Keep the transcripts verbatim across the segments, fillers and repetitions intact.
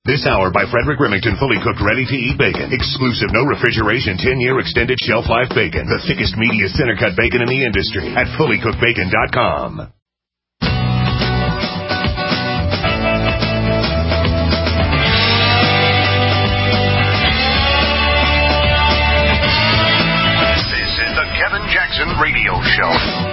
This hour by Frederick Remington, fully cooked, ready-to-eat bacon. Exclusive, no refrigeration, ten-year extended shelf life bacon. The thickest, meatiest, center-cut bacon in the industry at fully cooked bacon dot com. This is the Kevin Jackson Radio Show.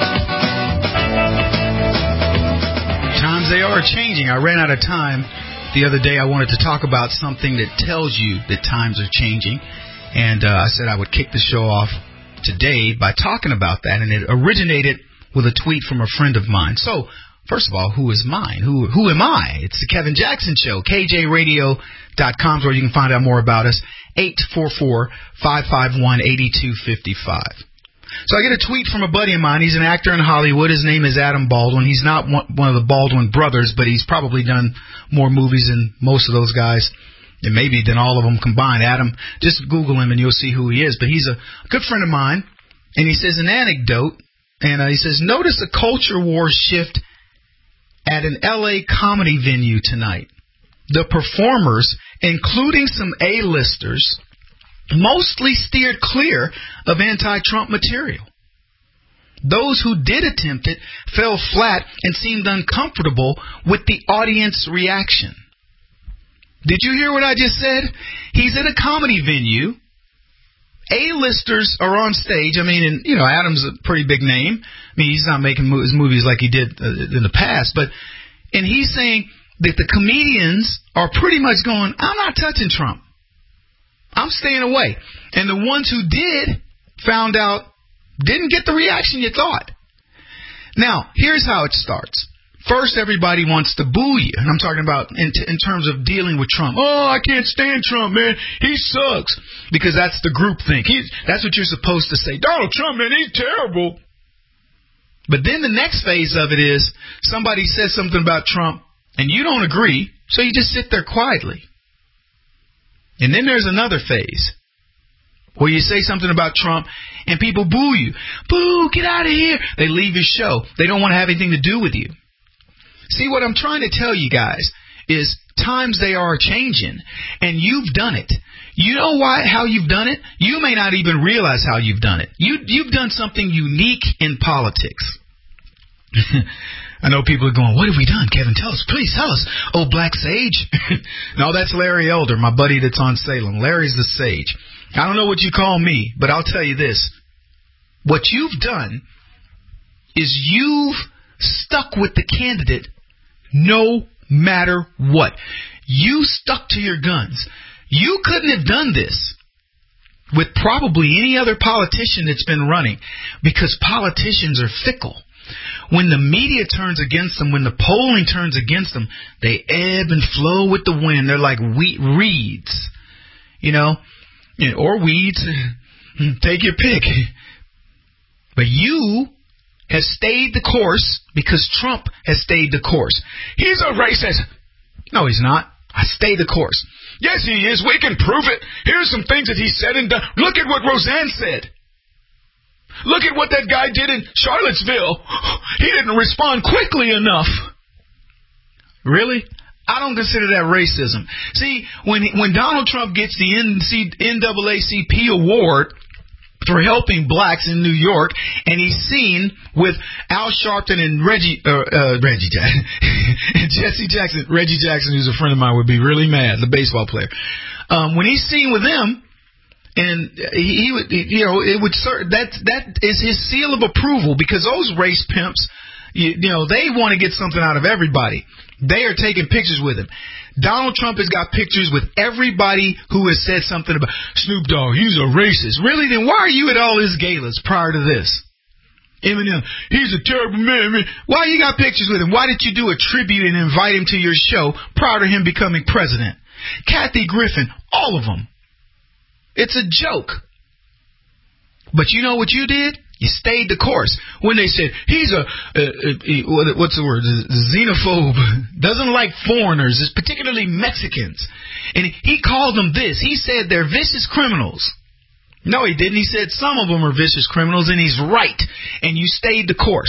Times they are changing. I ran out of time the other day. I wanted to talk about something that tells you that times are changing, and uh, I said I would kick the show off today by talking about that, and it originated with a tweet from a friend of mine. So, first of all, who is mine? Who who am I? It's the Kevin Jackson Show. K J radio dot com is where you can find out more about us. eight four four, five five one, eight two five five. So I get a tweet from a buddy of mine. He's an actor in Hollywood. His name is Adam Baldwin. He's not one of the Baldwin brothers, but he's probably done more movies than most of those guys, and maybe than all of them combined. Adam, just Google him and you'll see who he is. But he's a good friend of mine, and he says an anecdote, and uh, he says, notice a culture war shift at an L A comedy venue tonight. The performers, including some A-listers, mostly steered clear of anti-Trump material. Those who did attempt it fell flat and seemed uncomfortable with the audience reaction. Did you hear what I just said? He's at a comedy venue. A-listers are on stage. I mean, and, you know, Adam's a pretty big name. I mean, he's not making his movies like he did uh, in the past. But, and he's saying that the comedians are pretty much going, I'm not touching Trump. I'm staying away. And the ones who did found out didn't get the reaction you thought. Now, here's how it starts. First, everybody wants to boo you. And I'm talking about in, t- in terms of dealing with Trump. Oh, I can't stand Trump, man. He sucks. Because that's the group think. He's, that's what you're supposed to say. Donald Trump, man, he's terrible. But then the next phase of it is somebody says something about Trump and you don't agree, so you just sit there quietly. And then there's another phase where you say something about Trump and people boo you. Boo, get out of here. They leave your show. They don't want to have anything to do with you. See, what I'm trying to tell you guys is times they are changing, and you've done it. You know why? How you've done it? You may not even realize how you've done it. You, you've done something unique in politics. I know people are going, what have we done? Kevin, tell us. Please tell us. Oh, Black Sage? No, that's Larry Elder, my buddy that's on Salem. Larry's the sage. I don't know what you call me, but I'll tell you this. What you've done is you've stuck with the candidate no matter what. You stuck to your guns. You couldn't have done this with probably any other politician that's been running, because politicians are fickle. When the media turns against them, when the polling turns against them, they ebb and flow with the wind. They're like wheat reeds, you know, or weeds. Take your pick. But you have stayed the course because Trump has stayed the course. He's a racist. No, he's not. I stay the course. Yes, he is. We can prove it. Here's some things that he said and done. Look at what Roseanne said. Look at what that guy did in Charlottesville. He didn't respond quickly enough. Really? I don't consider that racism. See, when when Donald Trump gets the N double A C P award for helping blacks in New York, and he's seen with Al Sharpton and Reggie, uh, uh, Reggie Jackson, Jesse Jackson, Reggie Jackson, who's a friend of mine, would be really mad, the baseball player. Um, when he's seen with them, and he, he would, you know, it would that that is his seal of approval, because those race pimps, you, you know, they want to get something out of everybody. They are taking pictures with him. Donald Trump has got pictures with everybody who has said something about Snoop Dogg. He's a racist. Really? Then why are you at all his galas prior to this? Eminem, he's a terrible man. man. Why you got pictures with him? Why did you do a tribute and invite him to your show prior to him becoming president? Kathy Griffin, all of them. It's a joke. But you know what you did? You stayed the course. When they said, he's a, a, a what's the word, xenophobe, doesn't like foreigners, particularly Mexicans. And he called them this. He said they're vicious criminals. No, he didn't. He said some of them are vicious criminals, and he's right. And you stayed the course.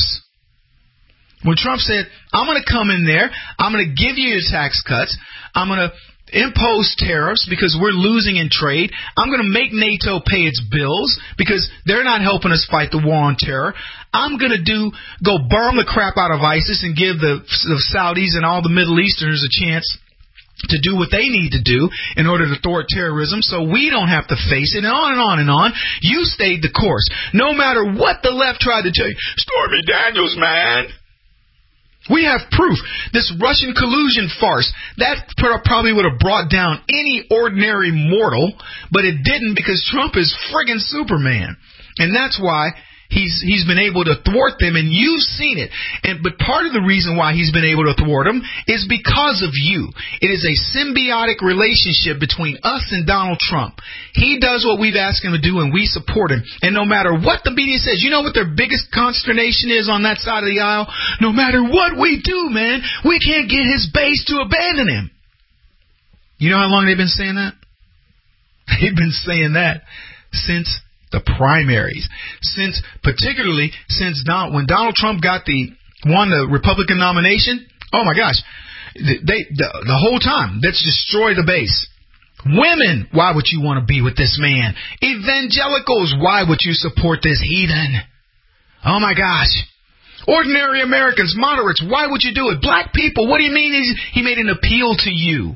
When Trump said, I'm going to come in there, I'm going to give you your tax cuts, I'm going to impose tariffs because we're losing in trade. I'm going to make NATO pay its bills because they're not helping us fight the war on terror. I'm going to do go burn the crap out of ISIS and give the, the Saudis and all the Middle Easterners a chance to do what they need to do in order to thwart terrorism so we don't have to face it, and on and on and on. You stayed the course. No matter what the left tried to tell you. Stormy Daniels, man. We have proof. This Russian collusion farce, that probably would have brought down any ordinary mortal, but it didn't because Trump is friggin' Superman. And that's why he's he's been able to thwart them, and you've seen it. And but part of the reason why he's been able to thwart them is because of you. It is a symbiotic relationship between us and Donald Trump. He does what we've asked him to do, and we support him. And no matter what the media says, you know what their biggest consternation is on that side of the aisle? No matter what we do, man, we can't get his base to abandon him. You know how long they've been saying that? They've been saying that since the primaries, since particularly since Donald, when Donald Trump got the won the Republican nomination. Oh my gosh, they the, the whole time let's destroy the base. Women, why would you want to be with this man? Evangelicals, why would you support this heathen? Oh my gosh. Ordinary Americans, moderates, why would you do it? Black people, what do you mean he made an appeal to you?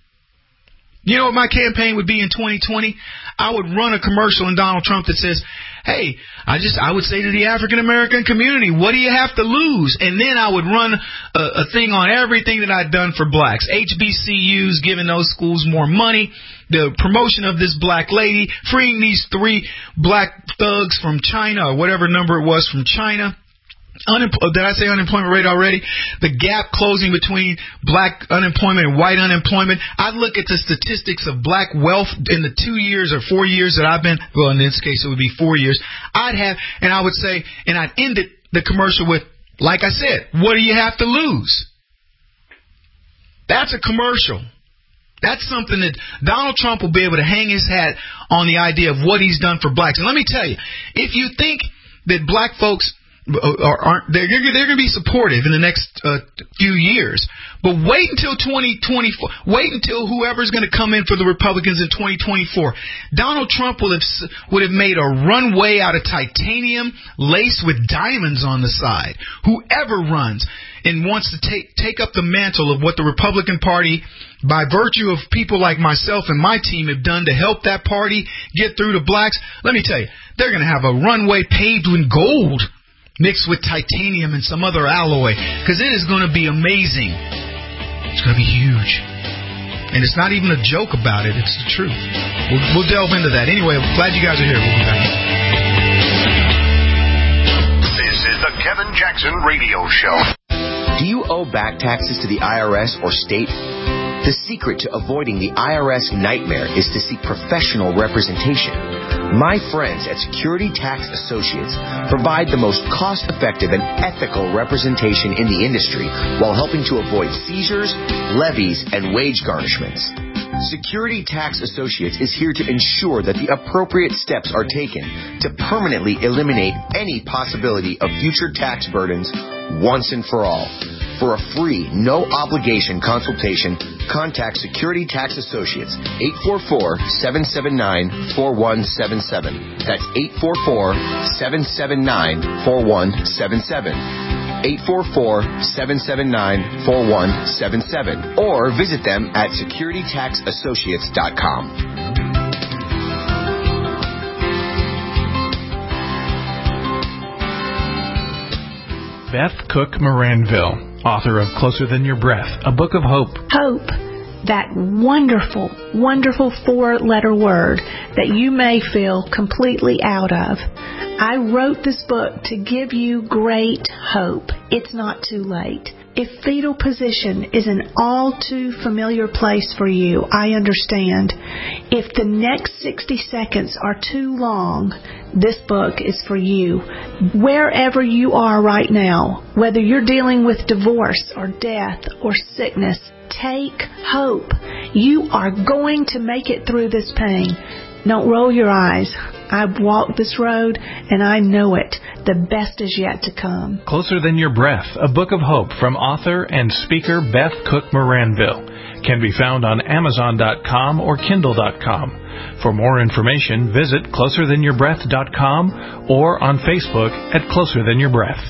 You know what my campaign would be in twenty twenty? I would run a commercial in Donald Trump that says, hey, I just I would say to the African American community, what do you have to lose? And then I would run a, a thing on everything that I'd done for blacks. H B C Us, giving those schools more money, the promotion of this black lady, freeing these three black thugs from China, or whatever number it was from China. Unempo- did I say unemployment rate already? The gap closing between black unemployment and white unemployment. I'd look at the statistics of black wealth in the two years or four years that I've been, well, in this case, it would be four years. I'd have, and I would say, and I'd end it, the commercial with, like I said, what do you have to lose? That's a commercial. That's something that Donald Trump will be able to hang his hat on, the idea of what he's done for blacks. And let me tell you, if you think that black folks aren't they're, they're going to be supportive in the next uh, few years, but wait until twenty twenty-four. Wait until whoever's going to come in for the Republicans in twenty twenty-four. Donald Trump will have would have made a runway out of titanium laced with diamonds on the side. Whoever runs and wants to take take up the mantle of what the Republican Party, by virtue of people like myself and my team, have done to help that party get through to blacks, let me tell you, they're going to have a runway paved with gold, mixed with titanium and some other alloy, because it is going to be amazing. It's going to be huge. And it's not even a joke about it. It's the truth. We'll, we'll delve into that. Anyway, I'm glad you guys are here. We'll be back. This is the Kevin Jackson Radio Show. Do you owe back taxes to the I R S or state? The secret to avoiding the I R S nightmare is to seek professional representation. My friends at Security Tax Associates provide the most cost-effective and ethical representation in the industry while helping to avoid seizures, levies, and wage garnishments. Security Tax Associates is here to ensure that the appropriate steps are taken to permanently eliminate any possibility of future tax burdens once and for all. For a free, no-obligation consultation, contact Security Tax Associates, eight four four, seven seven nine, four one seven seven. That's eight four four, seven seven nine, four one seven seven. eight four four, seven seven nine, four one seven seven. Or visit them at security tax associates dot com. Beth Cook Moranville, author of Closer Than Your Breath, a book of hope. Hope, that wonderful, wonderful four-letter word that you may feel completely out of. I wrote this book to give you great hope. It's not too late. If fetal position is an all too familiar place for you, I understand. If the next sixty seconds are too long, this book is for you. Wherever you are right now, whether you're dealing with divorce or death or sickness, take hope. You are going to make it through this pain. Don't roll your eyes. I've walked this road, and I know it. The best is yet to come. Closer Than Your Breath, a book of hope from author and speaker Beth Cook Moranville. can be found on Amazon dot com or Kindle dot com. For more information, visit closer than your breath dot com or on Facebook at Closer Than Your Breath.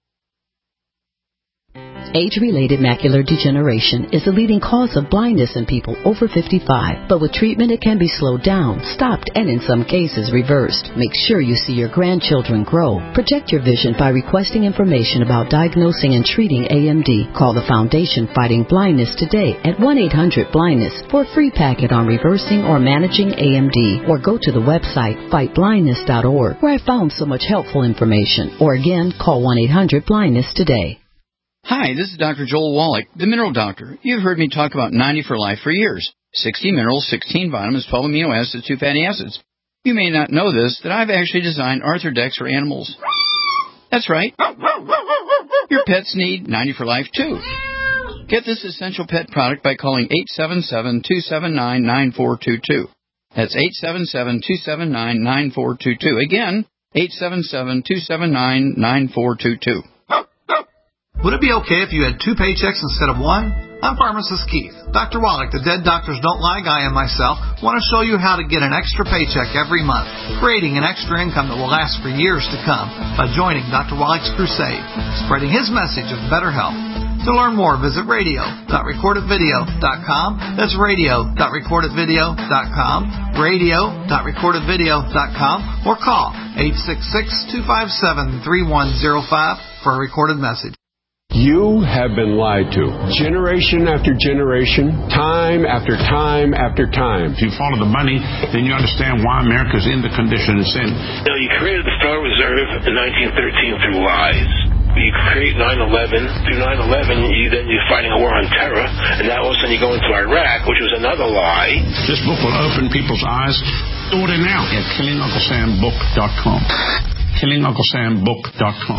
Age-related macular degeneration is the leading cause of blindness in people over fifty-five. But with treatment, it can be slowed down, stopped, and in some cases reversed. Make sure you see your grandchildren grow. Protect your vision by requesting information about diagnosing and treating A M D. Call the Foundation Fighting Blindness today at one eight hundred blindness for a free packet on reversing or managing A M D. Or go to the website fight blindness dot org, where I found so much helpful information. Or again, call one eight hundred blindness today. Hi, this is Doctor Joel Wallach, the Mineral Doctor. You've heard me talk about ninety for Life for years. sixty minerals, sixteen vitamins, twelve amino acids, two fatty acids. You may not know this, that I've actually designed Arthrodex for animals. That's right. Your pets need ninety for Life, too. Get this essential pet product by calling eight seven seven, two seven nine, nine four two two. That's eight seven seven, two seven nine, nine four two two. Again, eight seven seven, two seven nine, nine four two two. Would it be okay if you had two paychecks instead of one? I'm Pharmacist Keith. Doctor Wallach, the Dead Doctors Don't Lie guy, and myself want to show you how to get an extra paycheck every month, creating an extra income that will last for years to come by joining Doctor Wallach's crusade, spreading his message of better health. To learn more, visit radio dot recorded video dot com. That's radio dot recorded video dot com, radio dot recorded video dot com, or call eight six six, two five seven, three one zero five for a recorded message. You have been lied to. Generation after generation, time after time after time. If you follow the money, then you understand why America's in the condition it's in. You know, you created the Federal Reserve in nineteen thirteen through lies. You create nine eleven. Through nine eleven, you, then you're fighting a war on terror. And now all of a sudden you go into Iraq, which was another lie. This book will open people's eyes. Order now at killing uncle sam book dot com. killing uncle sam book dot com.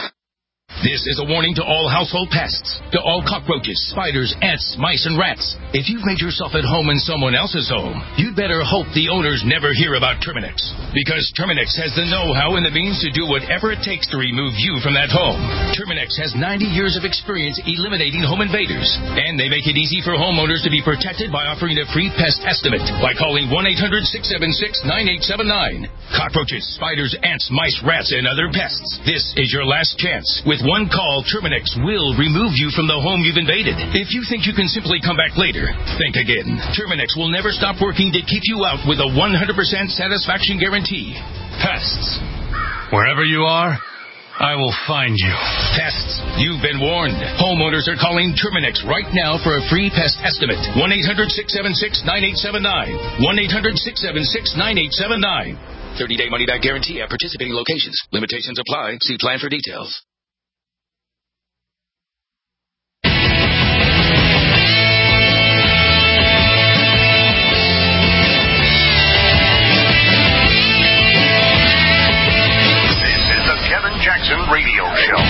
This is a warning to all household pests, to all cockroaches, spiders, ants, mice, and rats. If you've made yourself at home in someone else's home, you'd better hope the owners never hear about Terminix. Because Terminix has the know-how and the means to do whatever it takes to remove you from that home. Terminix has ninety years of experience eliminating home invaders. And they make it easy for homeowners to be protected by offering a free pest estimate by calling one eight hundred, six seven six, nine eight seven nine. Cockroaches, spiders, ants, mice, rats, and other pests. This is your last chance. With one call, Terminix will remove you from the home you've invaded. If you think you can simply come back later, think again. Terminix will never stop working to keep you out with a one hundred percent satisfaction guarantee. Pests. Wherever you are, I will find you. Pests, you've been warned. Homeowners are calling Terminix right now for a free pest estimate. one eight hundred, six seven six, nine eight seven nine. one eight hundred, six seven six, nine eight seven nine. thirty-day money-back guarantee at participating locations. Limitations apply. See plan for details. Jackson Radio Show.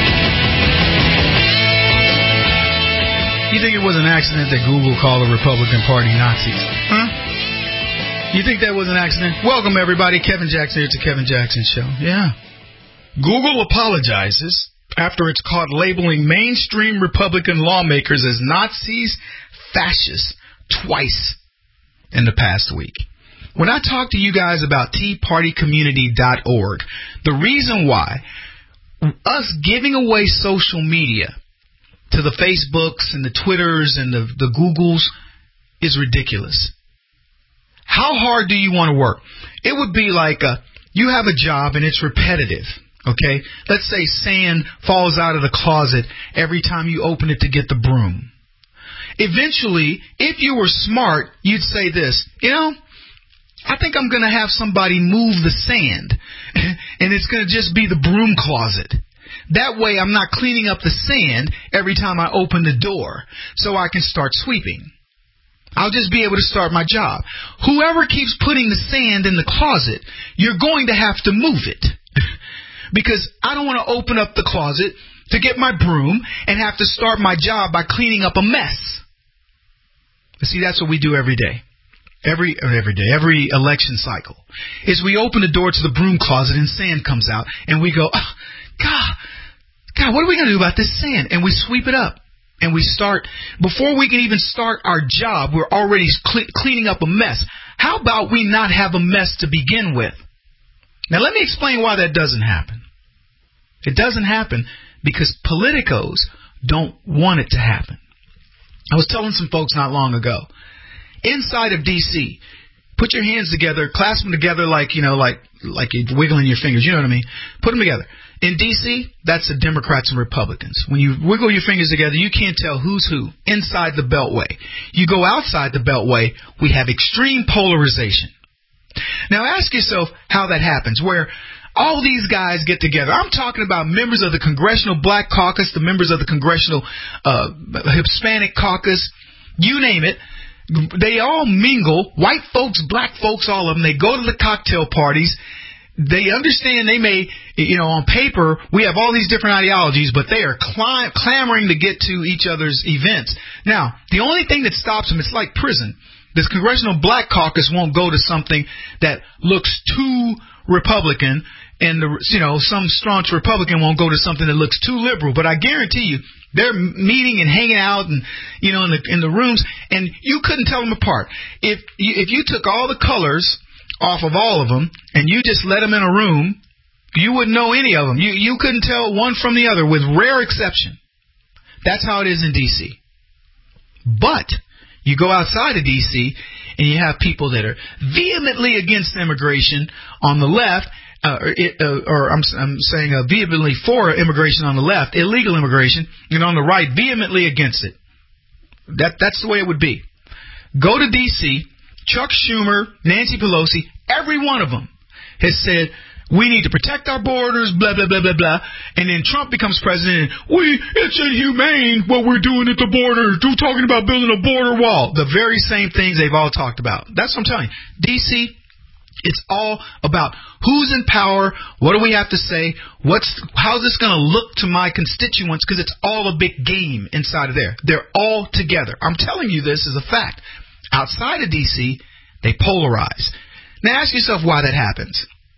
You think it was an accident that Google called the Republican Party Nazis? Huh? You think that was an accident? Welcome, everybody. Kevin Jackson here. It's the Kevin Jackson Show. Yeah. Google apologizes after it's caught labeling mainstream Republican lawmakers as Nazis, fascists, twice in the past week. When I talk to you guys about tea party community dot org, the reason why us giving away social media to the Facebooks and the Twitters and the, the Googles is ridiculous. How hard do you want to work? It would be like a, you have a job and it's repetitive, okay? Let's say sand falls out of the closet every time you open it to get the broom. Eventually, if you were smart, you'd say this, you know, I think I'm going to have somebody move the sand, and it's going to just be the broom closet. That way I'm not cleaning up the sand every time I open the door, so I can start sweeping. I'll just be able to start my job. Whoever keeps putting the sand in the closet, you're going to have to move it. Because I don't want to open up the closet to get my broom and have to start my job by cleaning up a mess. But see, that's what we do every day. Every every day, every election cycle, is we open the door to the broom closet and sand comes out, and we go, oh, God, God, what are we going to do about this sand? And we sweep it up. and we start, before we can even start our job, we're already cle- cleaning up a mess. How about we not have a mess to begin with? Now, let me explain why that doesn't happen. It doesn't happen because politicos don't want it to happen. I was telling some folks not long ago, inside of D C, put your hands together, clasp them together like, you know, like like you're wiggling your fingers. You know what I mean? Put them together. In D C, that's the Democrats and Republicans. When you wiggle your fingers together, you can't tell who's who inside the Beltway. You go outside the Beltway, we have extreme polarization. Now ask yourself how that happens, where all these guys get together. I'm talking about members of the Congressional Black Caucus, the members of the Congressional uh, Hispanic Caucus, you name it. They all mingle, white folks, black folks, all of them. They go to the cocktail parties. They understand they may, you know, on paper, we have all these different ideologies, but they are clim- clamoring to get to each other's events. Now, the only thing that stops them, it's like prison. This Congressional Black Caucus won't go to something that looks too Republican, and the, you know, some staunch Republican won't go to something that looks too liberal. But I guarantee you, they're meeting and hanging out, and you know, in the in the rooms, and you couldn't tell them apart. If you, if you took all the colors off of all of them and you just let them in a room, you wouldn't know any of them. You you couldn't tell one from the other, with rare exception. That's how it is in D C. But you go outside of D C and you have people that are vehemently against immigration on the left, uh, or, it, uh, or I'm, I'm saying uh, vehemently for immigration on the left, illegal immigration, and on the right, vehemently against it. That That's the way it would be. Go to D C, Chuck Schumer, Nancy Pelosi, every one of them has said, we need to protect our borders, blah, blah, blah, blah, blah. And then Trump becomes president. We, it's inhumane what we're doing at the border. We're talking about building a border wall. The very same things they've all talked about. That's what I'm telling you. D C, it's all about who's in power. What do we have to say? What's how's this going to look to my constituents? Because it's all a big game inside of there. They're all together. I'm telling you this as a fact. Outside of D C, they polarize. Now ask yourself why that happens.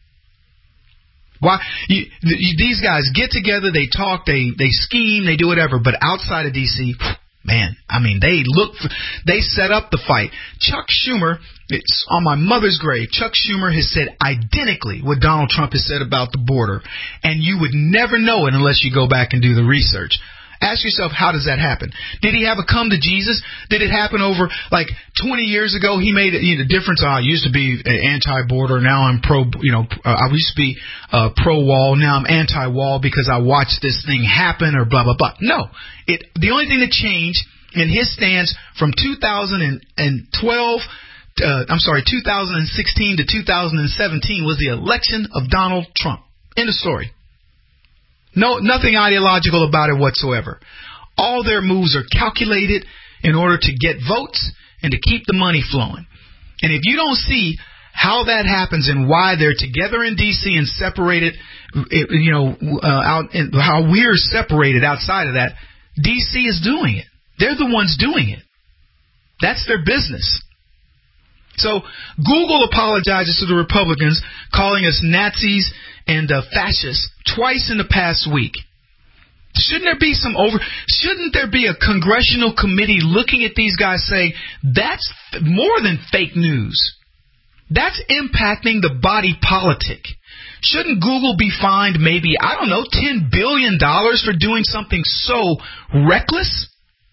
Why you, these guys get together, they talk, they they scheme, they do whatever, but outside of D C, man, I mean, they look, for, they set up the fight. Chuck Schumer, it's on my mother's grave. Chuck Schumer has said identically what Donald Trump has said about the border, and you would never know it unless you go back and do the research. Ask yourself, how does that happen? Did he have a come to Jesus? Did it happen over, like, twenty years ago? He made you know, a difference. Oh, I used to be anti-border. Now I'm pro, you know, uh, I used to be uh, pro-wall. Now I'm anti-wall because I watched this thing happen or blah, blah, blah. No. It, the only thing that changed in his stance from two thousand twelve, uh, I'm sorry, two thousand sixteen to two thousand seventeen was the election of Donald Trump. End of story. No, nothing ideological about it whatsoever. All their moves are calculated in order to get votes and to keep the money flowing. And if you don't see how that happens and why they're together in D C and separated, you know, uh, out in, how we're separated outside of that, D C is doing it. They're the ones doing it. That's their business. So Google apologizes to the Republicans, calling us Nazis and uh, fascists twice in the past week. Shouldn't there be some over? Shouldn't there be a congressional committee looking at these guys saying that's more than fake news? That's impacting the body politic. Shouldn't Google be fined maybe, I don't know, ten billion dollars for doing something so reckless?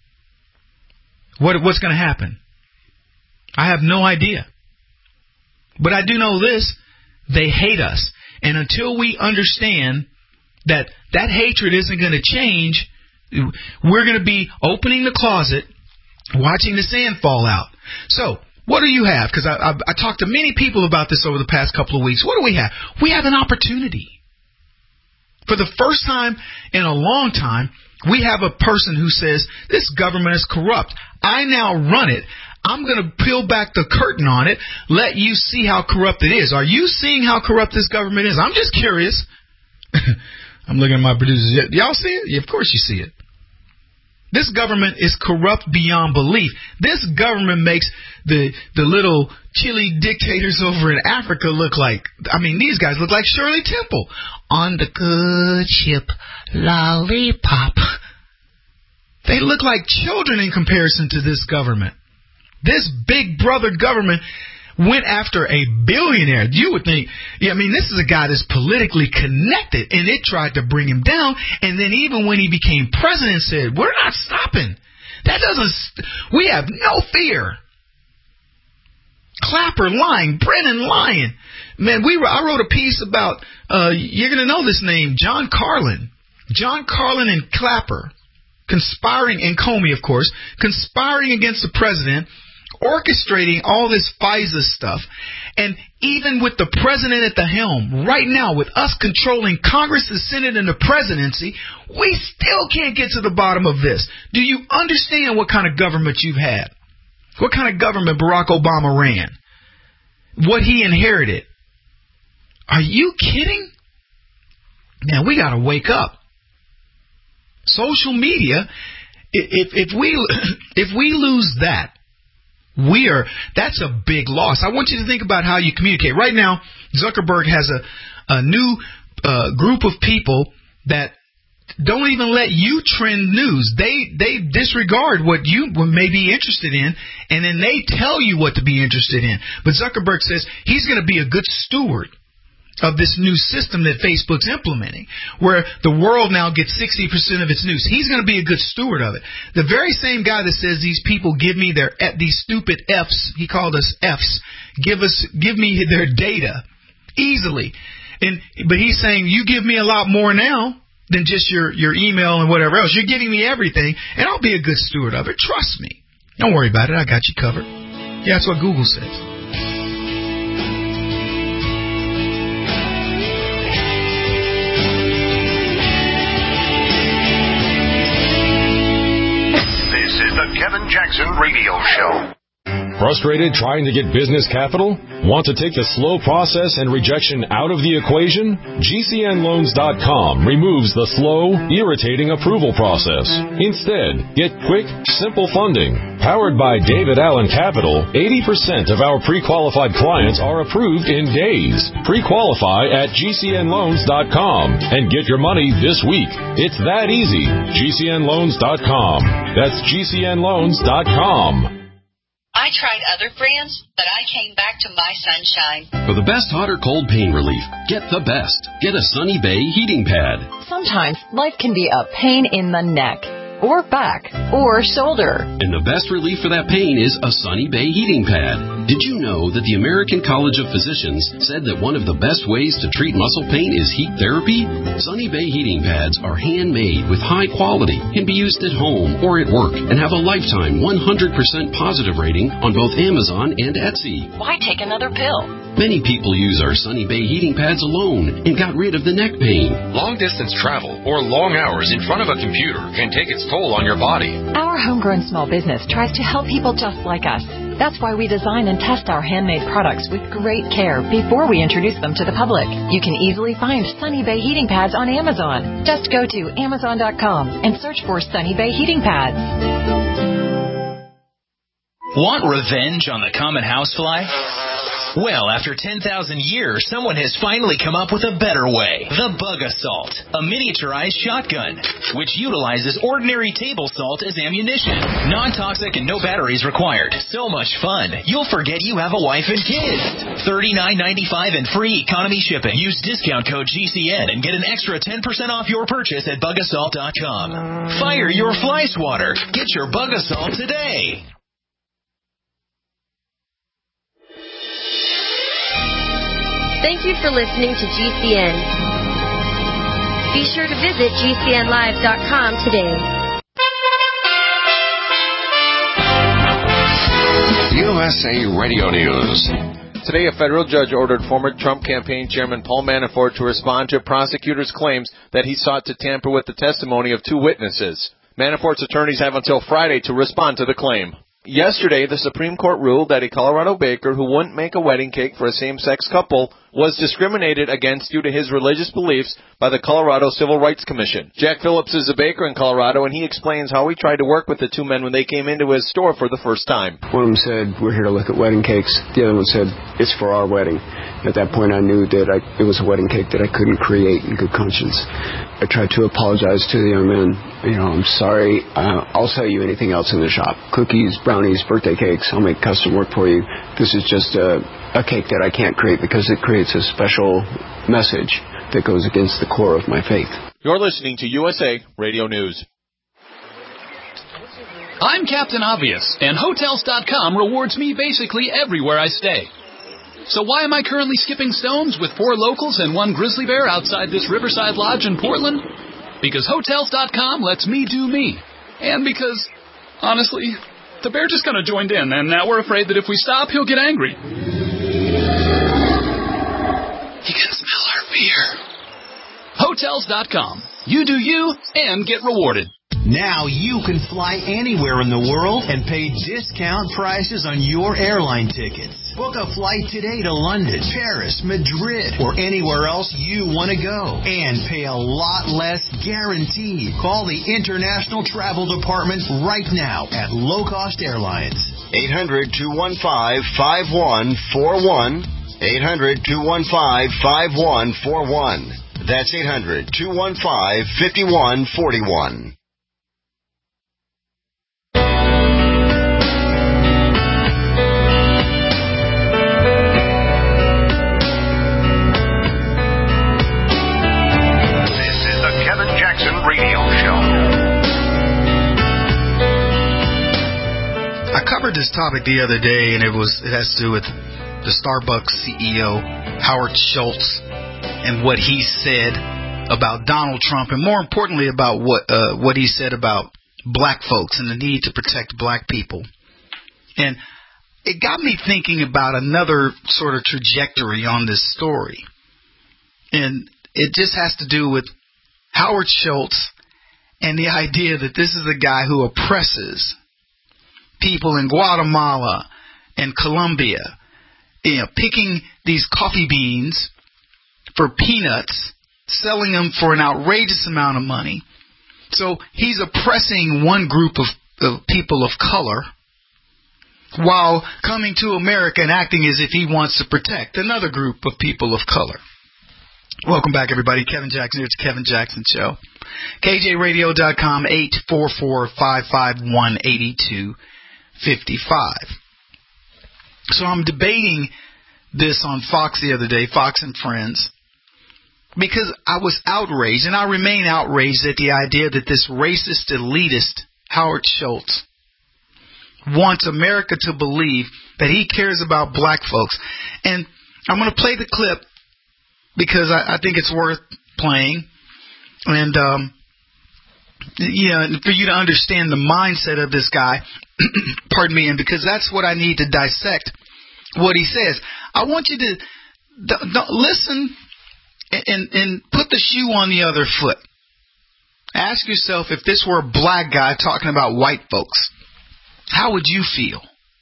What, what's going to happen? I have no idea. But I do know this. They hate us. And until we understand that that hatred isn't going to change, we're going to be opening the closet, watching the sand fall out. So, what do you have? Because I, I, I talked to many people about this over the past couple of weeks. What do we have? We have an opportunity. For the first time in a long time, we have a person who says, this government is corrupt. I now run it. I'm going to peel back the curtain on it, let you see how corrupt it is. Are you seeing how corrupt this government is? I'm just curious. I'm looking at my producers. Y'all see it? Yeah, of course you see it. This government is corrupt beyond belief. This government makes the the little chilly dictators over in Africa look like, I mean, these guys look like Shirley Temple. On the good ship, lollipop. They look like children in comparison to this government. This big brother government went after a billionaire. You would think, yeah, I mean, this is a guy that's politically connected, and it tried to bring him down. And then even when he became president, said, we're not stopping. That doesn't, we have no fear. Clapper lying, Brennan lying. Man, we were, I wrote a piece about, uh, you're going to know this name, John Carlin. John Carlin and Clapper conspiring, and Comey, of course, conspiring against the president, orchestrating all this FISA stuff. And even with the president at the helm, right now, with us controlling Congress, the Senate, and the presidency, we still can't get to the bottom of this. Do you understand what kind of government you've had? What kind of government Barack Obama ran? What he inherited? Are you kidding? Man, we got to wake up. Social media, if if we if we lose that, we are that's a big loss. I want you to think about how you communicate. Right now, Zuckerberg has a a new uh, group of people that don't even let you trend news. They they disregard what you may be interested in, and then they tell you what to be interested in. But Zuckerberg says he's going to be a good steward of this new system that Facebook's implementing, where the world now gets sixty percent of its news. He's going to be a good steward of it. The very same guy that says these people give me their these stupid F's, he called us F's, give us give me their data easily. And but he's saying you give me a lot more now than just your, your email and whatever else. You're giving me everything, and I'll be a good steward of it. Trust me. Don't worry about it. I got you covered. Yeah, that's what Google says. This is the Kevin Jackson Radio Show. Frustrated trying to get business capital? Want to take the slow process and rejection out of the equation? G C N loans dot com removes the slow, irritating approval process. Instead, get quick, simple funding. Powered by David Allen Capital, eighty percent of our pre-qualified clients are approved in days. Pre-qualify at G C N loans dot com and get your money this week. It's that easy. G C N loans dot com. That's G C N loans dot com. I tried other brands, but I came back to My Sunshine. For the best hot or cold pain relief, get the best. Get a Sunny Bay heating pad. Sometimes life can be a pain in the neck, or back, or shoulder. And the best relief for that pain is a Sunny Bay heating pad. Did you know that the American College of Physicians said that one of the best ways to treat muscle pain is heat therapy? Sunny Bay heating pads are handmade with high quality, can be used at home or at work, and have a lifetime one hundred percent positive rating on both Amazon and Etsy. Why take another pill? Many people use our Sunny Bay heating pads alone and got rid of the neck pain. Long-distance travel or long hours in front of a computer can take its toll on your body. Our homegrown small business tries to help people just like us. That's why we design and test our handmade products with great care before we introduce them to the public. You can easily find Sunny Bay heating pads on Amazon. Just go to Amazon dot com and search for Sunny Bay heating pads. Want revenge on the common housefly? Well, after ten thousand years, someone has finally come up with a better way. The Bug Assault, a miniaturized shotgun, which utilizes ordinary table salt as ammunition. Non-toxic and no batteries required. So much fun, you'll forget you have a wife and kids. thirty-nine ninety-five and free economy shipping. Use discount code G C N and get an extra ten percent off your purchase at bug assault dot com. Fire your fly swatter. Get your Bug Assault today. Thank you for listening to G C N. Be sure to visit G C N live dot com today. U S A Radio News. Today, a federal judge ordered former Trump campaign chairman Paul Manafort to respond to a prosecutor's claims that he sought to tamper with the testimony of two witnesses. Manafort's attorneys have until Friday to respond to the claim. Yesterday, the Supreme Court ruled that a Colorado baker who wouldn't make a wedding cake for a same-sex couple was discriminated against due to his religious beliefs by the Colorado Civil Rights Commission. Jack Phillips is a baker in Colorado, and he explains how he tried to work with the two men when they came into his store for the first time. One of them said, "We're here to look at wedding cakes." The other one said, "It's for our wedding." At that point, I knew that I, it was a wedding cake that I couldn't create in good conscience. I tried to apologize to the young man. You know, "I'm sorry. Uh, I'll sell you anything else in the shop. Cookies, brownies, birthday cakes. I'll make custom work for you. This is just a, a cake that I can't create because it creates a special message that goes against the core of my faith." You're listening to U S A Radio News. I'm Captain Obvious, and Hotels dot com rewards me basically everywhere I stay. So why am I currently skipping stones with four locals and one grizzly bear outside this Riverside Lodge in Portland? Because Hotels dot com lets me do me. And because, honestly, the bear just kind of joined in, and now we're afraid that if we stop, he'll get angry. He can smell our beer. Hotels dot com. You do you and get rewarded. Now you can fly anywhere in the world and pay discount prices on your airline tickets. Book a flight today to London, Paris, Madrid, or anywhere else you want to go. And pay a lot less guaranteed. Call the International Travel Department right now at Low Cost Airlines. eight hundred, two one five, five one four one. eight hundred, two one five, five one four one. That's eight hundred, two one five, five one four one. I covered this topic the other day, and it was it has to do with the Starbucks C E O, Howard Schultz, and what he said about Donald Trump, and more importantly about what uh, what he said about black folks and the need to protect black people. And it got me thinking about another sort of trajectory on this story. And it just has to do with Howard Schultz and the idea that this is a guy who oppresses people in Guatemala and Colombia, you know, picking these coffee beans for peanuts, selling them for an outrageous amount of money. So he's oppressing one group of, of people of color while coming to America and acting as if he wants to protect another group of people of color. Welcome back, everybody. Kevin Jackson here. It's the Kevin Jackson Show. K J radio dot com, eight four four, five five one, eight two five five. So I'm debating this on Fox the other day, Fox and Friends, because I was outraged, and I remain outraged at the idea that this racist, elitist Howard Schultz wants America to believe that he cares about black folks. And I'm going to play the clip because I, I think it's worth playing. And, um, you know, for you to understand the mindset of this guy, pardon me, and because that's what I need to dissect what he says. I want you to d- d- listen and, and put the shoe on the other foot. Ask yourself, if this were a black guy talking about white folks, how would you feel?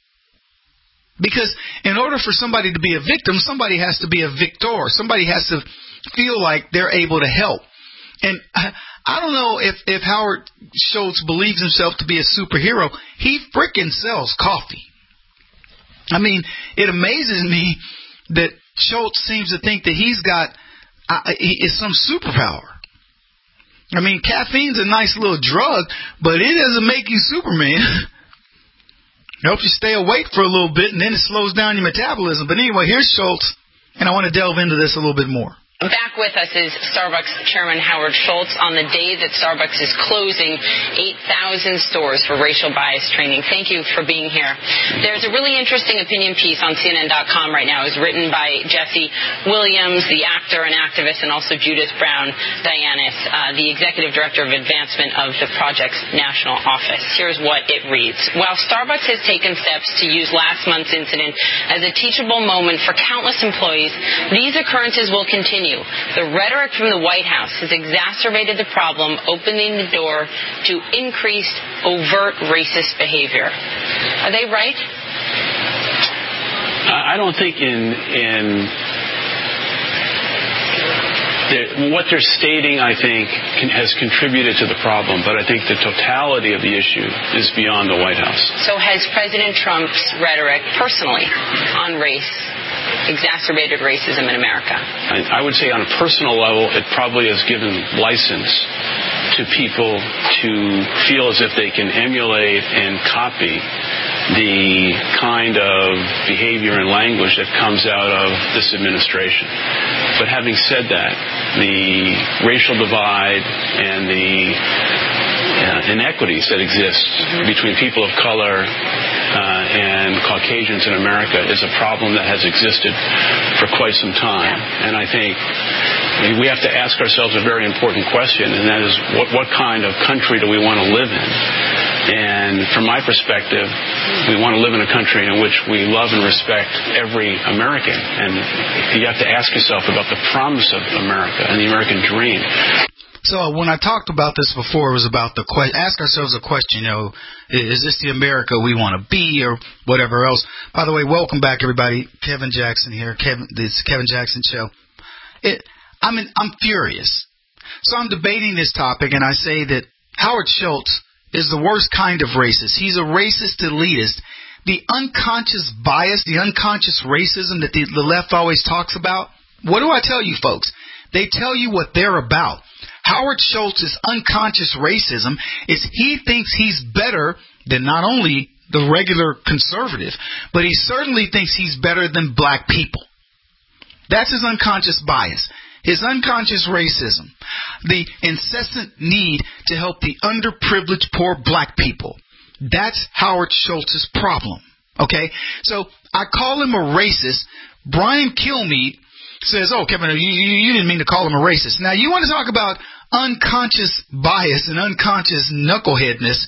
Because in order for somebody to be a victim, somebody has to be a victor. Somebody has to feel like they're able to help. And I, I don't know if, if Howard Schultz believes himself to be a superhero. He frickin' sells coffee. I mean, it amazes me that Schultz seems to think that he's got uh, he is some superpower. I mean, caffeine's a nice little drug, but it doesn't make you Superman. Helps you stay awake for a little bit, and then it slows down your metabolism. But anyway, here's Schultz, and I want to delve into this a little bit more. Back with us is Starbucks Chairman Howard Schultz on the day that Starbucks is closing eight thousand stores for racial bias training. Thank you for being here. There's a really interesting opinion piece on C N N dot com right now. It's written by Jesse Williams, the actor and activist, and also Judith Brown Dianis, uh, the Executive Director of Advancement of the project's national office. Here's what it reads. While Starbucks has taken steps to use last month's incident as a teachable moment for countless employees, these occurrences will continue. continue. The rhetoric from the White House has exacerbated the problem, opening the door to increased overt racist behavior. Are they right? I don't think in in what they're stating, I think, can, has contributed to the problem, but I think the totality of the issue is beyond the White House. So has President Trump's rhetoric personally on race exacerbated racism in America? I, I would say on a personal level, it probably has given license to people to feel as if they can emulate and copy the kind of behavior and language that comes out of this administration. But having said that, the racial divide and the uh, inequities that exist mm-hmm. between people of color uh, and Caucasians in America is a problem that has existed for quite some time. And I think we have to ask ourselves a very important question, and that is what, what kind of country do we want to live in? And from my perspective, we want to live in a country in which we love and respect every American. And you have to ask yourself about the promise of America and the American dream. So when I talked about this before, it was about the que- ask ourselves a question, you know, is this the America we want to be or whatever else? By the way, welcome back, everybody. Kevin Jackson here. Kevin, this Kevin Jackson Show. It, I mean, I'm furious. So I'm debating this topic, and I say that Howard Schultz is the worst kind of racist. He's a racist elitist. The unconscious bias, the unconscious racism that the, the left always talks about, what do I tell you folks? They tell you what they're about. Howard Schultz's unconscious racism is he thinks he's better than not only the regular conservative, but he certainly thinks he's better than black people. That's his unconscious bias. His unconscious racism, the incessant need to help the underprivileged poor black people. That's Howard Schultz's problem. Okay? So I call him a racist. Brian Kilmeade says, oh, Kevin, you, you didn't mean to call him a racist. Now, you want to talk about unconscious bias and unconscious knuckleheadness.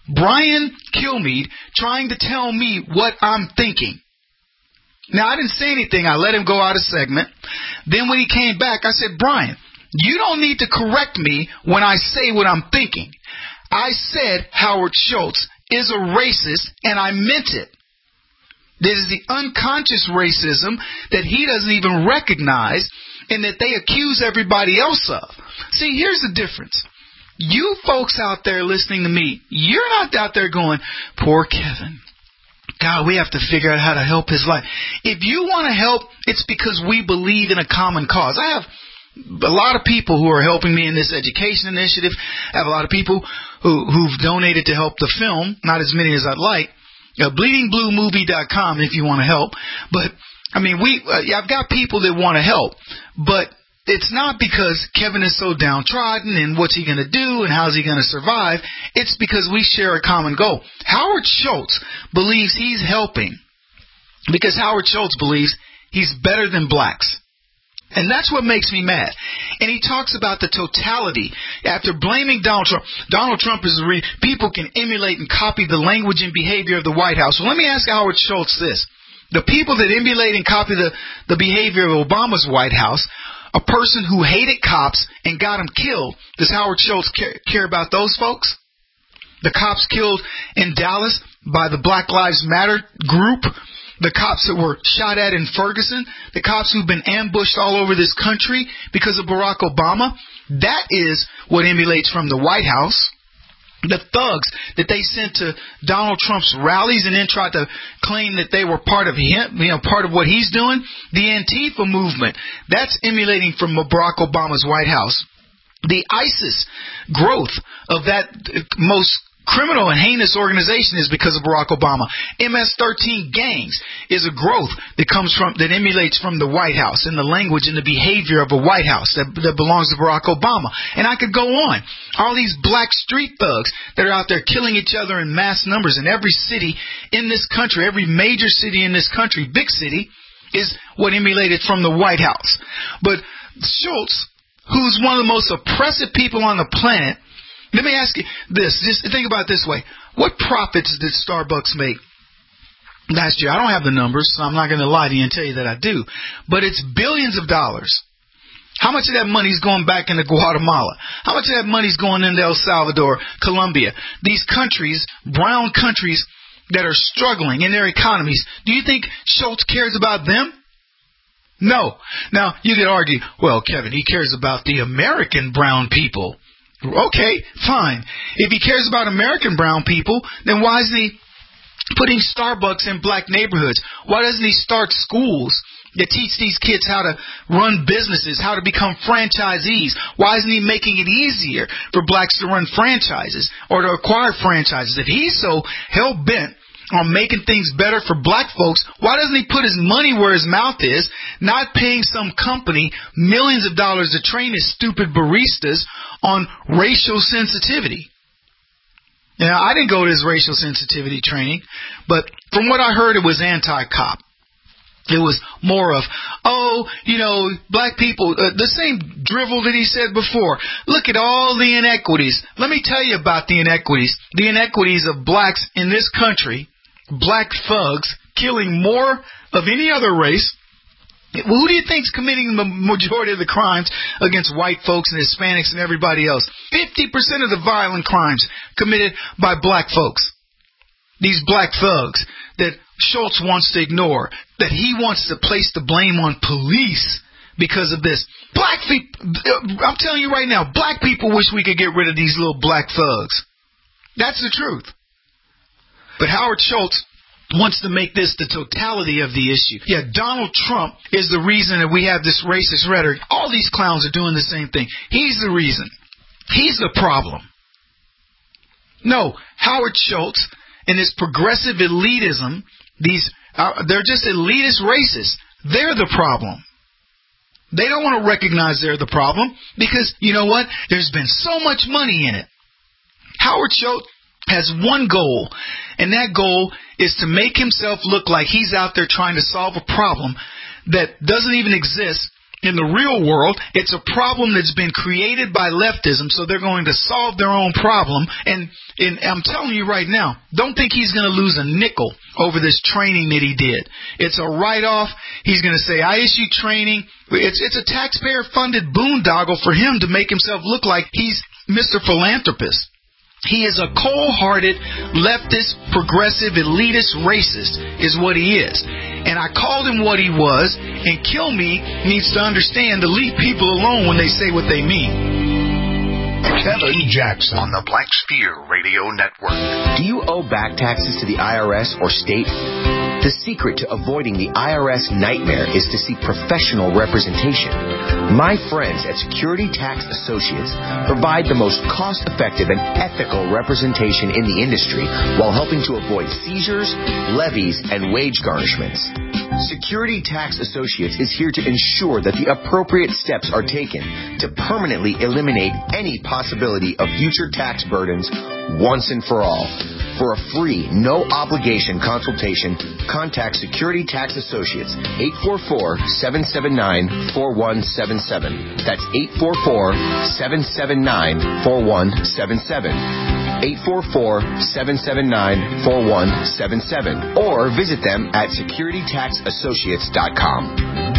Brian Kilmeade trying to tell me what I'm thinking. Now, I didn't say anything. I let him go out of segment. Then when he came back, I said, Brian, you don't need to correct me when I say what I'm thinking. I said Howard Schultz is a racist, and I meant it. This is the unconscious racism that he doesn't even recognize and that they accuse everybody else of. See, here's the difference. You folks out there listening to me, you're not out there going, poor Kevin. God, we have to figure out how to help his life. If you want to help, it's because we believe in a common cause. I have a lot of people who are helping me in this education initiative. I have a lot of people who, who've donated to help the film, not as many as I'd like. Uh, bleeding blue movie dot com if you want to help. But, I mean, we uh, I've got people that want to help. But it's not because Kevin is so downtrodden and what's he going to do and how's he going to survive. It's because we share a common goal. Howard Schultz believes he's helping because Howard Schultz believes he's better than blacks. And that's what makes me mad. And he talks about the totality. After blaming Donald Trump, Donald Trump is the re- people can emulate and copy the language and behavior of the White House. So let me ask Howard Schultz this. The people that emulate and copy the, the behavior of Obama's White House, a person who hated cops and got them killed, does Howard Schultz care, care about those folks? The cops killed in Dallas by the Black Lives Matter group, the cops that were shot at in Ferguson, the cops who've been ambushed all over this country because of Barack Obama, that is what emulates from the White House. The thugs that they sent to Donald Trump's rallies and then tried to claim that they were part of him, you know, part of what he's doing. The Antifa movement, that's emulating from Barack Obama's White House. The ISIS growth of that most criminal and heinous organization is because of Barack Obama. M S thirteen gangs is a growth that comes from, that emulates from the White House and the language and the behavior of a White House that, that belongs to Barack Obama. And I could go on. All these black street thugs that are out there killing each other in mass numbers in every city in this country, every major city in this country, big city, is what emulated from the White House. But Schultz, who's one of the most oppressive people on the planet, let me ask you this. Just think about it this way. What profits did Starbucks make last year? I don't have the numbers, so I'm not going to lie to you and tell you that I do. But it's billions of dollars. How much of that money is going back into Guatemala? How much of that money is going into El Salvador, Colombia? These countries, brown countries that are struggling in their economies. Do you think Schultz cares about them? No. Now, you could argue, well, Kevin, he cares about the American brown people. Okay, fine. If he cares about American brown people, then why isn't he putting Starbucks in black neighborhoods? Why doesn't he start schools that teach these kids how to run businesses, how to become franchisees? Why isn't he making it easier for blacks to run franchises or to acquire franchises? If he's so hell-bent on making things better for black folks, why doesn't he put his money where his mouth is, not paying some company millions of dollars to train his stupid baristas on racial sensitivity? Now, I didn't go to his racial sensitivity training, but from what I heard, it was anti-cop. It was more of, oh, you know, black people, uh, the same drivel that he said before. Look at all the inequities. Let me tell you about the inequities. The inequities of blacks in this country, black thugs killing more of any other race. Who do you think is committing the majority of the crimes against white folks and Hispanics and everybody else? fifty percent of the violent crimes committed by black folks. These black thugs that Schultz wants to ignore, that he wants to place the blame on police because of this. Black people, I'm telling you right now, black people wish we could get rid of these little black thugs. That's the truth. But Howard Schultz wants to make this the totality of the issue. Yeah, Donald Trump is the reason that we have this racist rhetoric. All these clowns are doing the same thing. He's the reason. He's the problem. No, Howard Schultz and his progressive elitism, these uh, they're just elitist racists. They're the problem. They don't want to recognize they're the problem because, you know what? There's been so much money in it. Howard Schultz has one goal, and that goal is to make himself look like he's out there trying to solve a problem that doesn't even exist in the real world. It's a problem that's been created by leftism, so they're going to solve their own problem. And, and I'm telling you right now, don't think he's going to lose a nickel over this training that he did. It's a write-off. He's going to say, I issue training. It's, it's a taxpayer-funded boondoggle for him to make himself look like he's Mister Philanthropist. He is a cold-hearted, leftist, progressive, elitist racist is what he is. And I called him what he was, and Kill Me needs to understand to leave people alone when they say what they mean. Kevin Jackson on the Black Sphere Radio Network. Do you owe back taxes to the I R S or state? The secret to avoiding the I R S nightmare is to seek professional representation. My friends at Security Tax Associates provide the most cost-effective and ethical representation in the industry while helping to avoid seizures, levies, and wage garnishments. Security Tax Associates is here to ensure that the appropriate steps are taken to permanently eliminate any possibility of future tax burdens once and for all. For a free, no-obligation consultation, contact Security Tax Associates, eight four four, seven seven nine, four one seven seven. That's eight four four, seven seven nine, four one seven seven. eight four four, seven seven nine, four one seven seven. Or visit them at security tax associates dot com.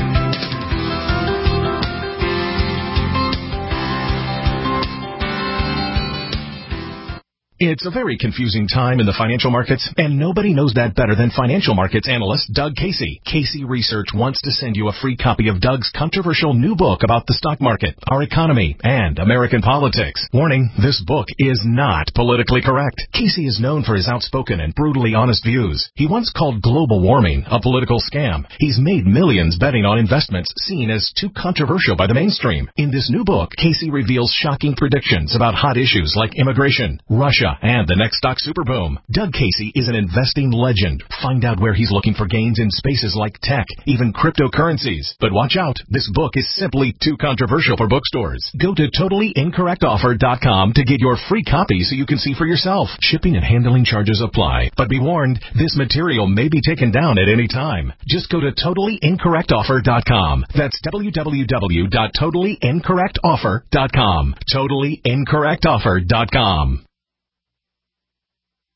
It's a very confusing time in the financial markets, and nobody knows that better than financial markets analyst Doug Casey. Casey Research wants to send you a free copy of Doug's controversial new book about the stock market, our economy, and American politics. Warning, this book is not politically correct. Casey is known for his outspoken and brutally honest views. He once called global warming a political scam. He's made millions betting on investments seen as too controversial by the mainstream. In this new book, Casey reveals shocking predictions about hot issues like immigration, Russia, and the next stock superboom. Doug Casey is an investing legend. Find out where he's looking for gains in spaces like tech, even cryptocurrencies. But watch out, this book is simply too controversial for bookstores. Go to totally incorrect offer dot com to get your free copy so you can see for yourself. Shipping and handling charges apply. But be warned, this material may be taken down at any time. Just go to totally incorrect offer dot com. That's w w w dot totally incorrect offer dot com. totally incorrect offer dot com.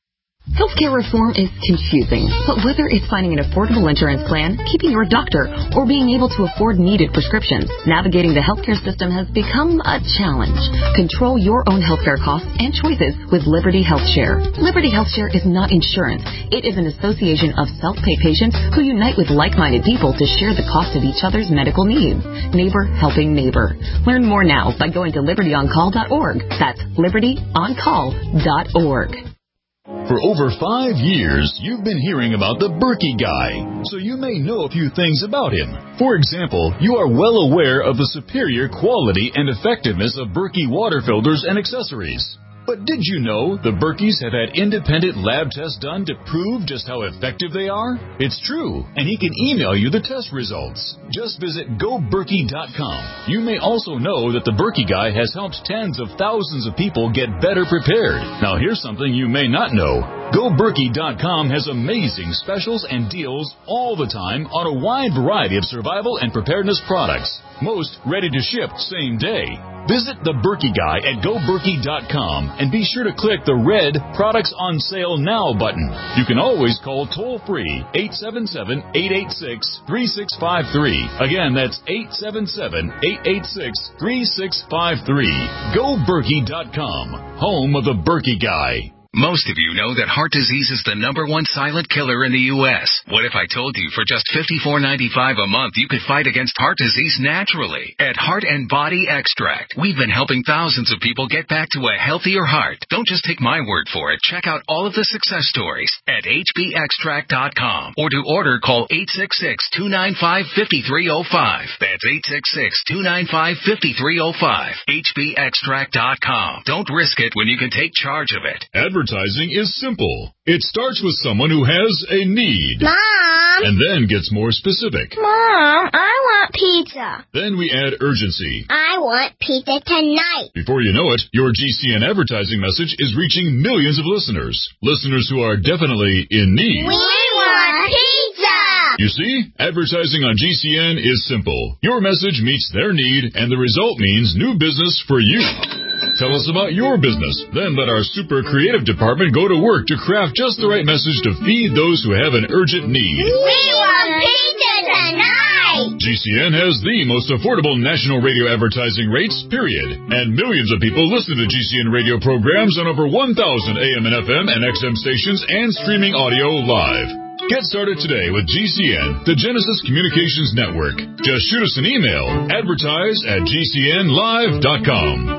Healthcare reform is confusing, but whether it's finding an affordable insurance plan, keeping your doctor, or being able to afford needed prescriptions, navigating the healthcare system has become a challenge. Control your own healthcare costs and choices with Liberty HealthShare. Liberty HealthShare is not insurance. It is an association of self-pay patients who unite with like-minded people to share the cost of each other's medical needs. Neighbor helping neighbor. Learn more now by going to liberty on call dot org. That's liberty on call dot org. For over five years, you've been hearing about the Berkey Guy, so you may know a few things about him. For example, you are well aware of the superior quality and effectiveness of Berkey water filters and accessories. But did you know the Berkeys have had independent lab tests done to prove just how effective they are? It's true, and he can email you the test results. Just visit go berkey dot com. You may also know that the Berkey Guy has helped tens of thousands of people get better prepared. Now here's something you may not know. go berkey dot com has amazing specials and deals all the time on a wide variety of survival and preparedness products. Most ready to ship same day. Visit the Berkey Guy at go berkey dot com and be sure to click the red Products on Sale Now button. You can always call toll-free eight seven seven, eight eight six, three six five three. Again, that's eight seven seven, eight eight six, three six five three. go berkey dot com, home of the Berkey Guy. Most of you know that heart disease is the number one silent killer in the U S What if I told you for just fifty-four ninety-five a month you could fight against heart disease naturally? At Heart and Body Extract, we've been helping thousands of people get back to a healthier heart. Don't just take my word for it. Check out all of the success stories at h b extract dot com. Or to order, call eight six six, two nine five, five three zero five. That's eight six six, two nine five, five three zero five. h b extract dot com. Don't risk it when you can take charge of it. Advertising is simple. It starts with someone who has a need. Mom! And then gets more specific. Mom, I want pizza. Then we add urgency. I want pizza tonight. Before you know it, your G C N advertising message is reaching millions of listeners. Listeners who are definitely in need. We want pizza! You see, advertising on G C N is simple. Your message meets their need, and the result means new business for you. Tell us about your business. Then let our super creative department go to work to craft just the right message to feed those who have an urgent need. We want pizza tonight! G C N has the most affordable national radio advertising rates, period. And millions of people listen to G C N radio programs on over one thousand A M and F M and X M stations and streaming audio live. Get started today with G C N, the Genesis Communications Network. Just shoot us an email, advertise at g c n live dot com.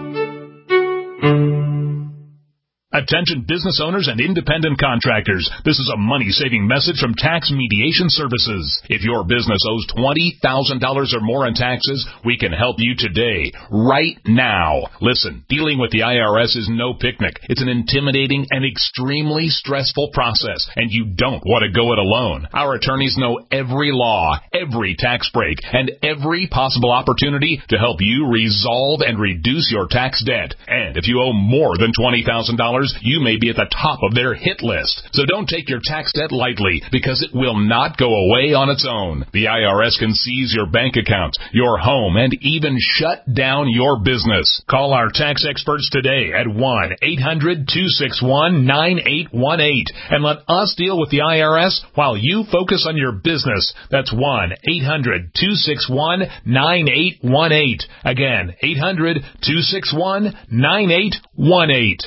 Attention business owners and independent contractors. This is a money-saving message from Tax Mediation Services. If your business owes twenty thousand dollars or more in taxes, we can help you today, right now. Listen, dealing with the I R S is no picnic. It's an intimidating and extremely stressful process, and you don't want to go it alone. Our attorneys know every law, every tax break, and every possible opportunity to help you resolve and reduce your tax debt. And if you owe more than twenty thousand dollars, you may be at the top of their hit list. So don't take your tax debt lightly, because it will not go away on its own. The I R S can seize your bank account, your home, and even shut down your business. Call our tax experts today at one eight hundred, two six one, nine eight one eight and let us deal with the I R S while you focus on your business. That's one eight hundred, two six one, nine eight one eight. Again, eight hundred, two six one, nine eight one eight.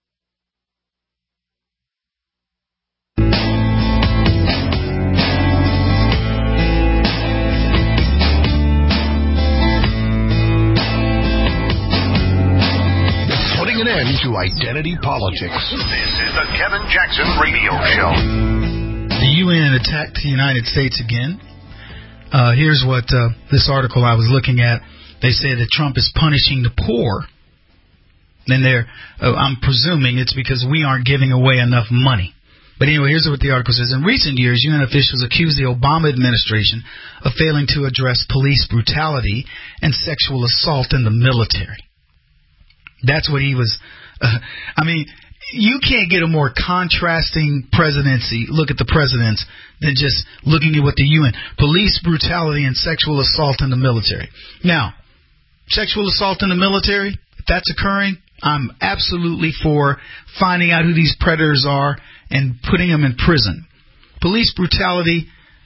An end to identity politics. This is the Kevin Jackson Radio Show. The U N attacked the United States again. Uh, here's what uh, this article I was looking at. They say that Trump is punishing the poor. And they're, uh, I'm presuming it's because we aren't giving away enough money. But anyway, here's what the article says. In recent years, U N officials accused the Obama administration of failing to address police brutality and sexual assault in the military. That's what he was, uh, I mean, you can't get a more contrasting presidency, look at the presidents, than just looking at what the U N, police brutality and sexual assault in the military. Now, sexual assault in the military, if that's occurring, I'm absolutely for finding out who these predators are and putting them in prison. Police brutality,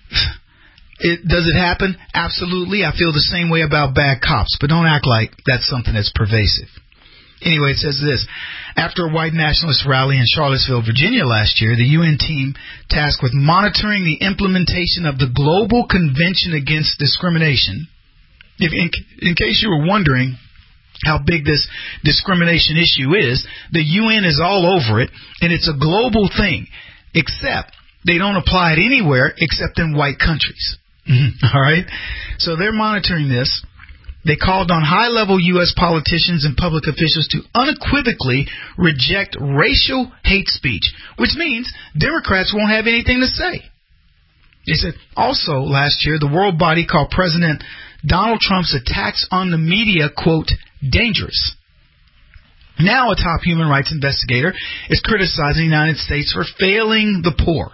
it, does it happen? Absolutely. I feel the same way about bad cops, but don't act like that's something that's pervasive. Anyway, it says this. After a white nationalist rally in Charlottesville, Virginia last year, the U N team tasked with monitoring the implementation of the Global Convention Against Discrimination. If, in, in case you were wondering how big this discrimination issue is, the U N is all over it, and it's a global thing, except they don't apply it anywhere except in white countries. All right? So they're monitoring this. They called on high-level U S politicians and public officials to unequivocally reject racial hate speech, which means Democrats won't have anything to say. They said also last year, the world body called President Donald Trump's attacks on the media, quote, dangerous. Now a top human rights investigator is criticizing the United States for failing the poor.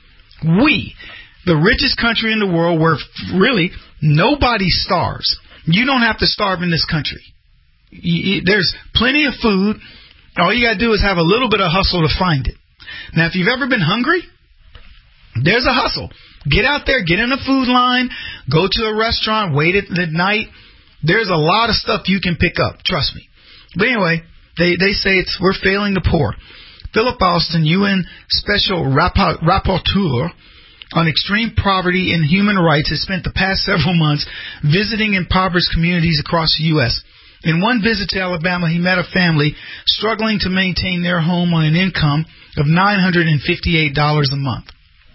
We, the richest country in the world where really nobody starves. You don't have to starve in this country. There's plenty of food. All you got to do is have a little bit of hustle to find it. Now, if you've ever been hungry, there's a hustle. Get out there, get in a food line, go to a restaurant, wait at night. There's a lot of stuff you can pick up. Trust me. But anyway, they, they say it's we're failing the poor. Philip Alston, U N Special Rapporteur on Extreme Poverty and Human Rights, has spent the past several months visiting impoverished communities across the U S In one visit to Alabama, he met a family struggling to maintain their home on an income of nine hundred fifty-eight dollars a month.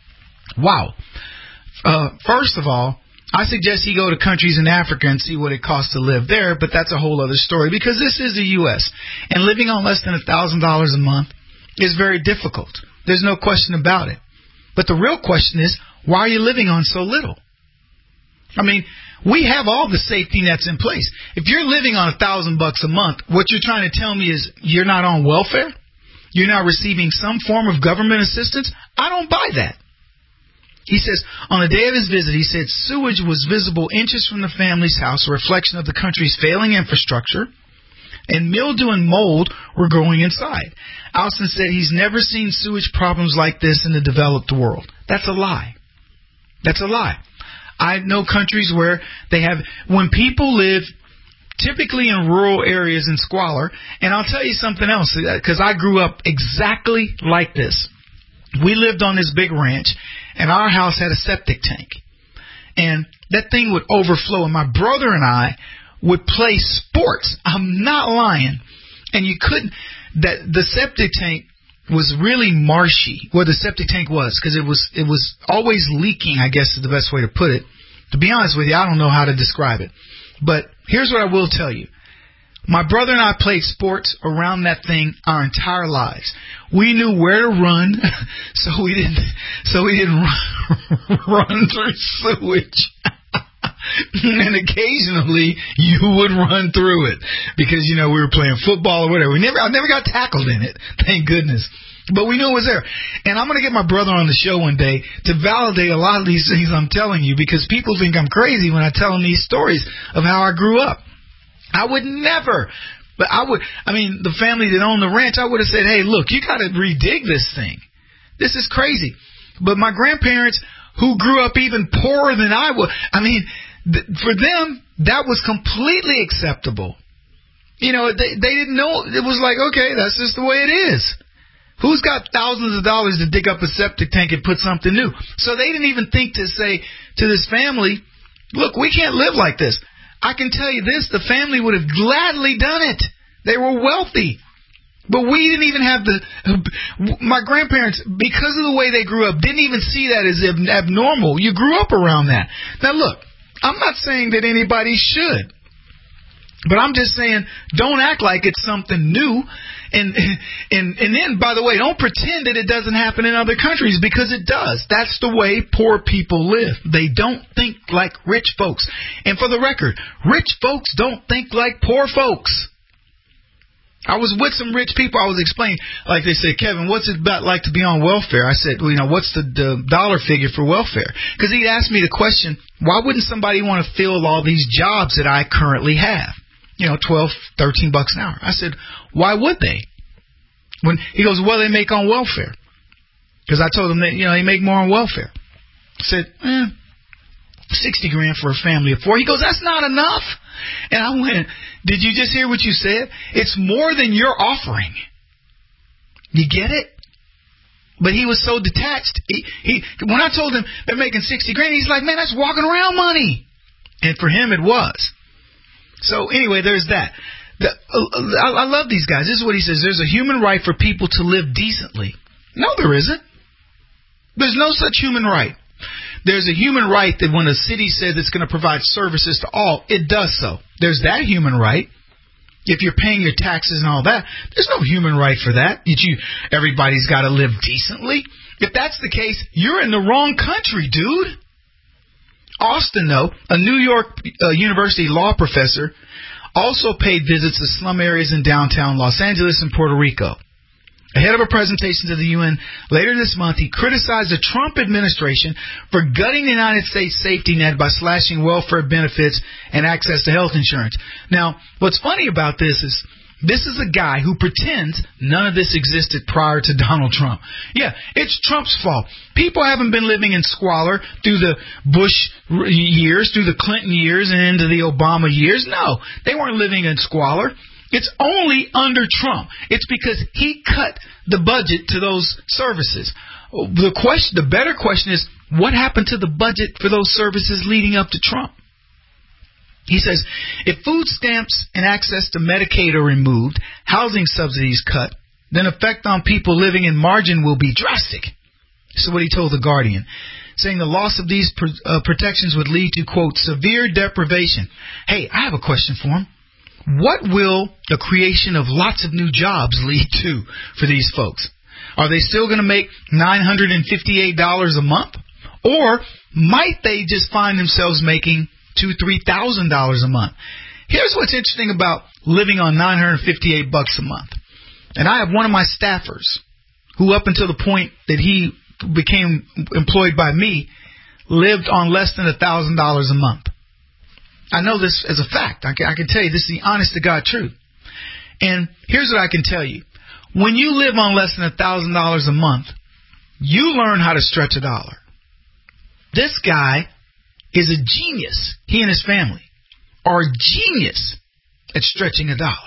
Wow. Uh, first of all, I suggest he go to countries in Africa and see what it costs to live there, but that's a whole other story because this is the U S and living on less than one thousand dollars a month is very difficult. There's no question about it. But the real question is, why are you living on so little? I mean, we have all the safety nets in place. If you're living on a thousand bucks a month, what you're trying to tell me is you're not on welfare? You're not receiving some form of government assistance? I don't buy that. He says, on the day of his visit, he said sewage was visible inches from the family's house, a reflection of the country's failing infrastructure, and mildew and mold were growing inside. Alston said he's never seen sewage problems like this in the developed world. That's a lie. That's a lie. I know countries where they have, when people live typically in rural areas in squalor, and I'll tell you something else, because I grew up exactly like this. We lived on this big ranch, and our house had a septic tank. And that thing would overflow, and my brother and I would play sports. I'm not lying. And you couldn't, that the septic tank was really marshy, where the septic tank was, because it was it was always leaking, I guess is the best way to put it. To be honest with you, I don't know how to describe it. But here's what I will tell you. My brother and I played sports around that thing our entire lives. We knew where to run, so we didn't so we didn't run, run through sewage. And occasionally you would run through it because, you know, we were playing football or whatever. We never, I never got tackled in it, thank goodness. But we knew it was there. And I'm going to get my brother on the show one day to validate a lot of these things I'm telling you, because people think I'm crazy when I tell them these stories of how I grew up. I would never, but I would, I mean, the family that owned the ranch, I would have said, hey, look, you got to redig this thing. This is crazy. But my grandparents, who grew up even poorer than I was, I mean, th- for them, that was completely acceptable. You know, they, they didn't know. It was like, okay, that's just the way it is. Who's got thousands of dollars to dig up a septic tank and put something new? So they didn't even think to say to this family, look, we can't live like this. I can tell you this, the family would have gladly done it. They were wealthy. But we didn't even have the, my grandparents, because of the way they grew up, didn't even see that as abnormal. You grew up around that. Now look, I'm not saying that anybody should. But I'm just saying, don't act like it's something new. And, and, and then, by the way, don't pretend that it doesn't happen in other countries, because it does. That's the way poor people live. They don't think like rich folks. And for the record, rich folks don't think like poor folks. I was with some rich people. I was explaining, like they said, Kevin, what's it about like to be on welfare? I said, well, you know, what's the, the dollar figure for welfare? Because he asked me the question, why wouldn't somebody want to fill all these jobs that I currently have? You know, twelve, thirteen bucks an hour. I said, why would they? When he goes, well, they make on welfare. because I told him that, you know, he make more on welfare. I said, eh, sixty grand for a family of four. He goes, that's not enough. And I went, did you just hear what you said? It's more than you're offering. You get it? But he was so detached. He, he when I told him they're making sixty grand, he's like, man, that's walking around money. And for him, it was. So anyway, there's that. The, uh, I, I love these guys. This is what he says. There's a human right for people to live decently. No, there isn't. There's no such human right. There's a human right that when a city says it's going to provide services to all, it does so. There's that human right. If you're paying your taxes and all that, there's no human right for that. You, everybody's got to live decently. If that's the case, you're in the wrong country, dude. Austin, though, a New York uh, University law professor, also paid visits to slum areas in downtown Los Angeles and Puerto Rico. Ahead of a presentation to the U N later this month, he criticized the Trump administration for gutting the United States safety net by slashing welfare benefits and access to health insurance. Now, what's funny about this is this is a guy who pretends none of this existed prior to Donald Trump. Yeah, it's Trump's fault. People haven't been living in squalor through the Bush years, through the Clinton years, and into the Obama years. No, they weren't living in squalor. It's only under Trump. It's because he cut the budget to those services. The question, the better question is, what happened to the budget for those services leading up to Trump? He says, if food stamps and access to Medicaid are removed, housing subsidies cut, then effect on people living in margin will be drastic. This is what he told The Guardian, saying the loss of these pr- uh, protections would lead to, quote, severe deprivation. Hey, I have a question for him. What will the creation of lots of new jobs lead to for these folks? Are they still going to make nine hundred fifty-eight dollars a month? Or might they just find themselves making two thousand dollars, three thousand dollars a month? Here's what's interesting about living on nine hundred fifty-eight bucks a month. And I have one of my staffers who, up until the point that he became employed by me, lived on less than one thousand dollars a month. I know this as a fact. I can, I can tell you this is the honest-to-God truth. And here's what I can tell you. When you live on less than one thousand dollars a month, you learn how to stretch a dollar. This guy is a genius. He and his family are a genius at stretching a dollar.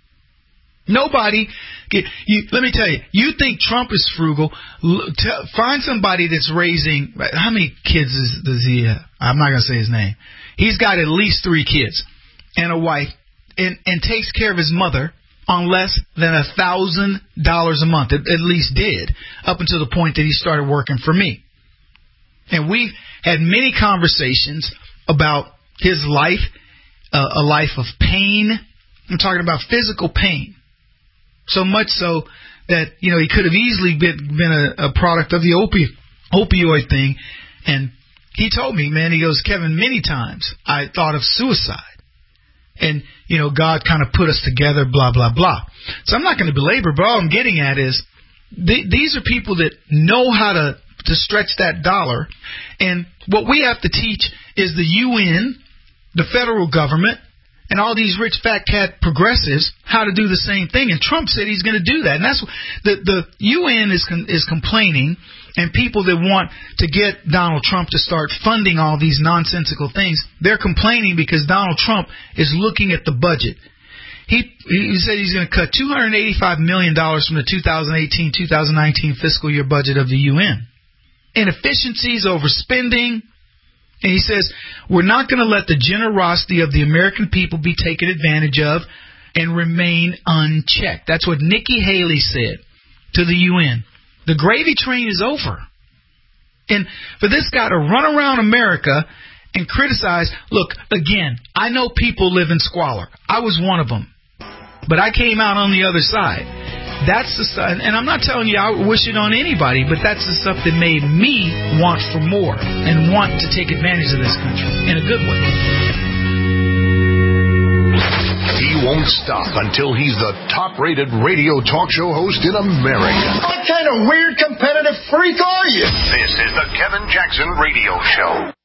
Nobody, get, you, let me tell you, you think Trump is frugal, l- t- find somebody that's raising, how many kids is, does he have? I'm not going to say his name. He's got at least three kids and a wife and, and takes care of his mother on less than a thousand dollars a month, at, at least did, up until the point that he started working for me. And we've had many conversations about his life, uh, a life of pain. I'm talking about physical pain. So much so that, you know, he could have easily been, been a, a product of the opi- opioid thing. And he told me, man, he goes, Kevin, many times I thought of suicide. And, you know, God kind of put us together, blah, blah, blah. So I'm not going to belabor, but all I'm getting at is th- these are people that know how to, to stretch that dollar. And what we have to teach is the U N, the federal government, and all these rich fat cat progressives how to do the same thing. And Trump said he's going to do that. And that's the the U N is con, is complaining, and people that want to get Donald Trump to start funding all these nonsensical things, they're complaining because Donald Trump is looking at the budget. He he said he's going to cut two hundred eighty-five million dollars from the two thousand eighteen two thousand nineteen fiscal year budget of the U N. Inefficiencies, overspending. And he says, we're not going to let the generosity of the American people be taken advantage of and remain unchecked. That's what Nikki Haley said to the U N. The gravy train is over. And for this guy to run around America and criticize, look, again, I know people live in squalor. I was one of them. But I came out on the other side. That's the stuff, and I'm not telling you I wish it on anybody, but that's the stuff that made me want for more and want to take advantage of this country in a good way. He won't stop until he's the top-rated radio talk show host in America. What kind of weird competitive freak are you? This is the Kevin Jackson Radio Show.